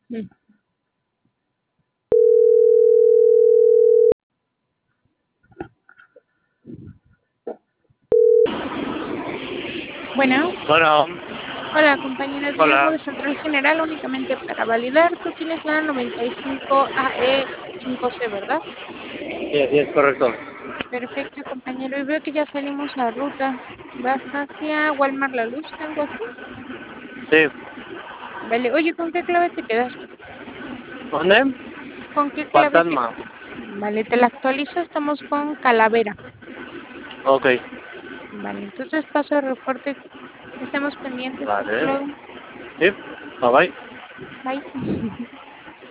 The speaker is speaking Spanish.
Mm. Bueno, Bueno, hola compañero, te llamo hola. de Central General únicamente para validar. Tú tienes la 95 AE5C, ¿verdad? Sí, sí, es correcto. Perfecto, compañero. Y veo que ya salimos a ruta. ¿Vas hacia Walmart La Luz, algo así? Sí. Vale, oye, ¿con qué clave te quedaste? ¿Dónde? ¿Con qué clave te... Fantasma. Vale, te la actualizo, estamos con Calavera. Ok. Vale, entonces paso el reporte. Estamos pendientes, hasta Vale. luego. Sí. Bye bye. Bye.